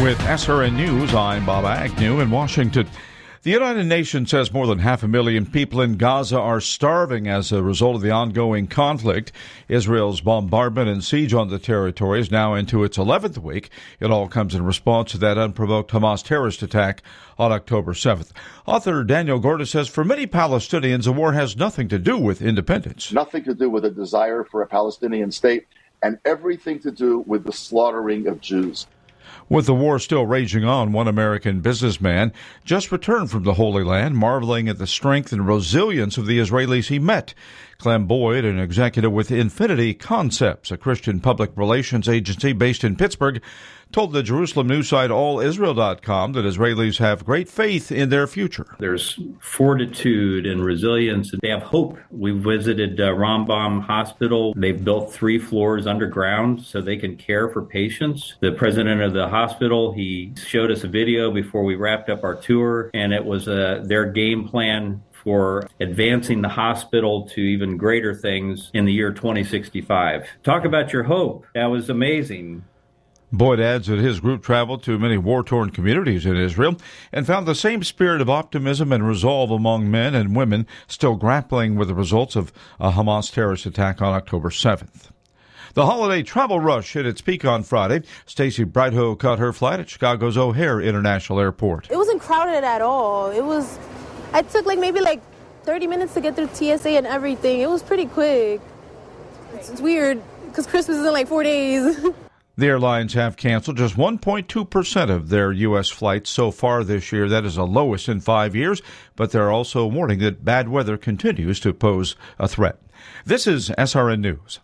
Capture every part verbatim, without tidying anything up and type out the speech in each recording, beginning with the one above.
With S R N News, I'm Bob Agnew in Washington. The United Nations says more than half a million people in Gaza are starving as a result of the ongoing conflict. Israel's bombardment and siege on the territory is now into its eleventh week. It all comes in response to that unprovoked Hamas terrorist attack on October seventh. Author Daniel Gorda says for many Palestinians, the war has nothing to do with independence. Nothing to do with a desire for a Palestinian state, and everything to do with the slaughtering of Jews. With the war still raging on, one American businessman just returned from the Holy Land, marveling at the strength and resilience of the Israelis he met. Clem Boyd, an executive with Infinity Concepts, a Christian public relations agency based in Pittsburgh, told the Jerusalem news site all israel dot com that Israelis have great faith in their future. There's fortitude and resilience. They have hope. We visited uh, Rambam Hospital. They've built three floors underground so they can care for patients. The president of the hospital, he showed us a video before we wrapped up our tour, and it was uh, their game plan for advancing the hospital to even greater things in the year twenty sixty-five. Talk about your hope. That was amazing. Boyd adds that his group traveled to many war-torn communities in Israel and found the same spirit of optimism and resolve among men and women still grappling with the results of a Hamas terrorist attack on October seventh. The holiday travel rush hit its peak on Friday. Stacy Brighto caught her flight at Chicago's O'Hare International Airport. It wasn't crowded at all. It was, I took like maybe like thirty minutes to get through T S A and everything. It was pretty quick. It's, it's weird because Christmas is in like four days. The airlines have canceled just one point two percent of their U S flights so far this year. That is the lowest in five years, but they're also warning that bad weather continues to pose a threat. This is S R N News.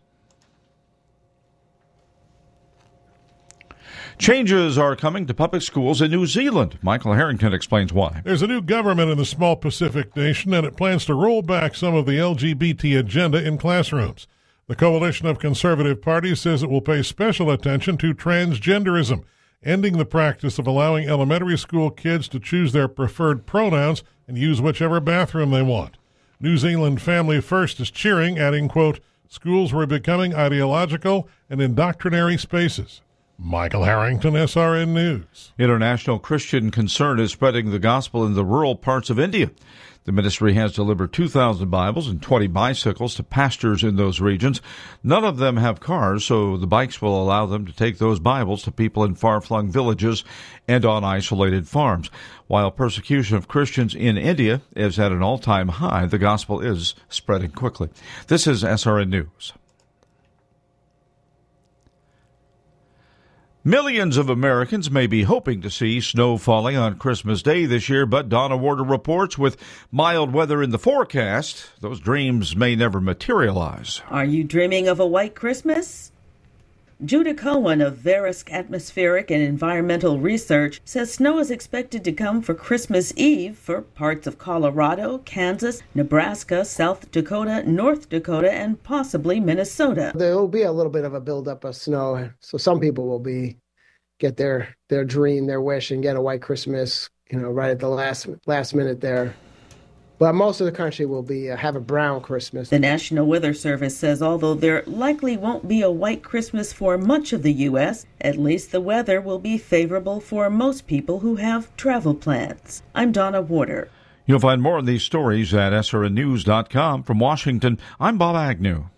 Changes are coming to public schools in New Zealand. Michael Harrington explains why. There's a new government in the small Pacific nation, and it plans to roll back some of the L G B T agenda in classrooms. The coalition of conservative parties says it will pay special attention to transgenderism, ending the practice of allowing elementary school kids to choose their preferred pronouns and use whichever bathroom they want. New Zealand Family First is cheering, adding, quote, schools were becoming ideological and indoctrinatory spaces. Michael Harrington, S R N News. International Christian Concern is spreading the gospel in the rural parts of India. The ministry has delivered two thousand Bibles and twenty bicycles to pastors in those regions. None of them have cars, so the bikes will allow them to take those Bibles to people in far-flung villages and on isolated farms. While persecution of Christians in India is at an all-time high, the gospel is spreading quickly. This is S R N News. Millions of Americans may be hoping to see snow falling on Christmas Day this year, but Donna Warder reports with mild weather in the forecast, those dreams may never materialize. Are you dreaming of a white Christmas? Judah Cohen of Verisk Atmospheric and Environmental Research says snow is expected to come for Christmas Eve for parts of Colorado, Kansas, Nebraska, South Dakota, North Dakota, and possibly Minnesota. There will be a little bit of a buildup of snow, so some people will be get their their dream, their wish, and get a white Christmas, you know, right at the last last minute there. But most of the country will be uh, have a brown Christmas. The National Weather Service says although there likely won't be a white Christmas for much of the U S, at least the weather will be favorable for most people who have travel plans. I'm Donna Warder. You'll find more of these stories at S R N news dot com. From Washington, I'm Bob Agnew.